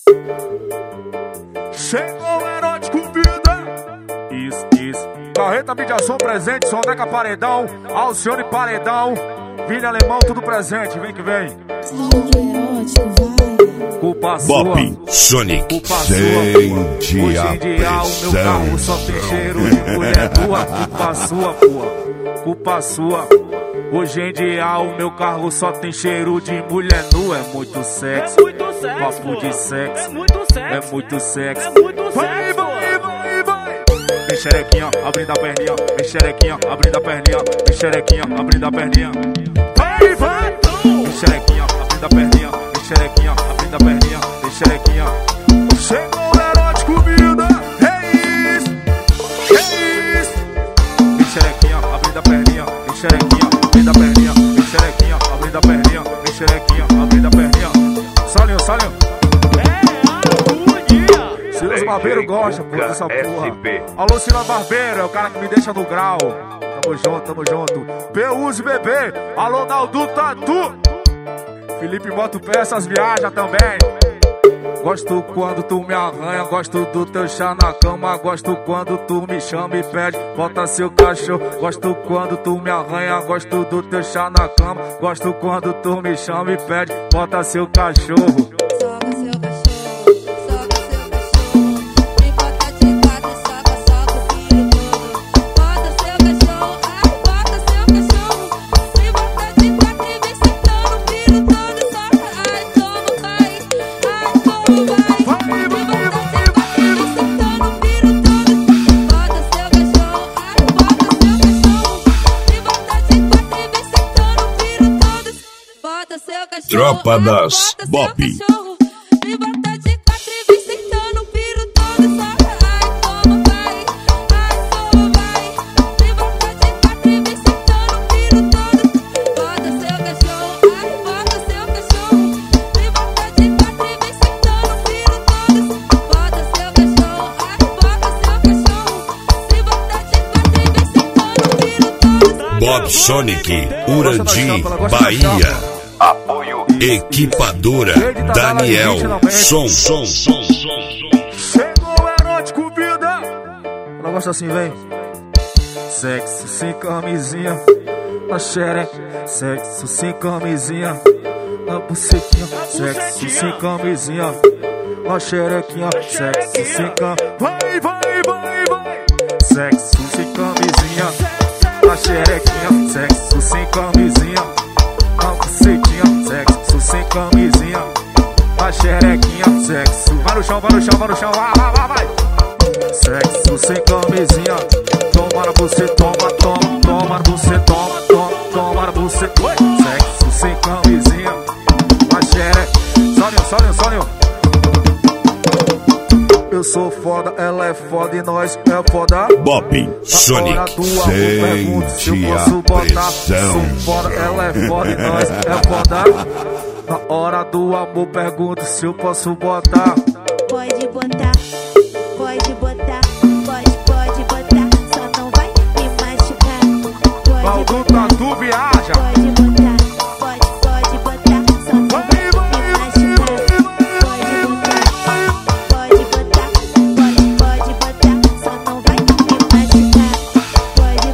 Chegou o Erótico Vida. Isso. Carreta Mídia-Som presente, som Deca Paredão, Alcione Paredão, Vini Alemão, tudo presente, vem que vem. Culpa sua, Bob Sonic, culpa sua. Hoje em dia o meu carro só tem cheiro de mulher tua. Culpa sua, porra, culpa sua. Hoje em dia o meu carro só tem cheiro de mulher nua. É muito sexo, papo de sexo, é muito sexo. Vai. Vem xerequinha, abrindo a perninha. Vem xerequinha, abrindo a perninha. Vem xerequinha, abrindo a perninha. Vai. Vem xerequinha, abrindo a perninha. Vem xerequinha, abrindo a perninha. Vem xerequinha. Chegou o Erótico Vida. É isso. Vem xerequinha, abrindo a perninha. Vem xerequinha, abrindo a perninha. Vem xerequinha, abrindo a perninha. Vem xerequinha, abrindo a perninha. Salinho. Silas Barbeiro gosta, pô, dessa porra. Alô, Silas Barbeiro, é o cara que me deixa no grau. Tamo junto. P-Use bebê. Alô, Naldo Tatu. Felipe bota o pé, essas viajas também. Gosto quando tu me arranha, gosto do teu chá na cama. Gosto quando tu me chama e pede, bota seu cachorro. Gosto quando tu me arranha, gosto do teu chá na cama. Gosto quando tu me chama e pede, bota seu cachorro. Tropa das Bob. Bob Sonic, Urandi, Bahia. Apoio Equipadora Daniel Som. Chegou o Erótico Vida. Ela gosta assim, vem. Sexo sem camisinha na xereca. Sexo sem camisinha na bucetinha. Sexo sem camisinha na xerequinha. Sexo sem camisinha. Vai. Sexo sem camisinha na xerequinha. Sexo sem camisinha na bucetinha. Sexo sem camisinha na xerequinha. Sexo. Vai no chão. Vai. Sexo sem camisinha. Toma na buceta, toma na buceta, toma na buceta. Sexo sem camisinha na xerequinha. Soninho. Eu sou foda, ela é foda e nós é foda. Bob Sonic, sente a pressão. Sou foda, ela é foda e nós é foda. Na hora do amor pergunto se eu posso botar. Pode botar, pode botar, só não vai me machucar. Naldo Tatu viaja. Pode botar, só não vai me machucar. Pode botar, só não vai me machucar. Pode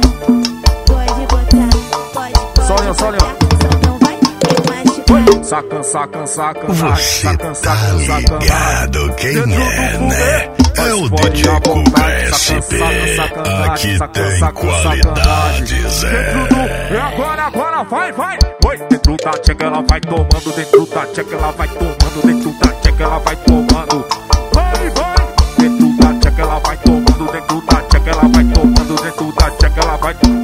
botar, Solinho. só não vai me machucar. Sacan. Você tá ligado quem é, né? É o DJ Cuca SP. Aqui tem qualidades, E agora, vai. Oi, dentro da tcheca ela vai tomando. Dentro da tcheca ela vai tomando. Dentro da tcheca ela vai tomando. Vai. Dentro da tcheca ela vai tomando. Dentro da tcheca ela vai tomando. Dentro da tcheca ela vai tomando.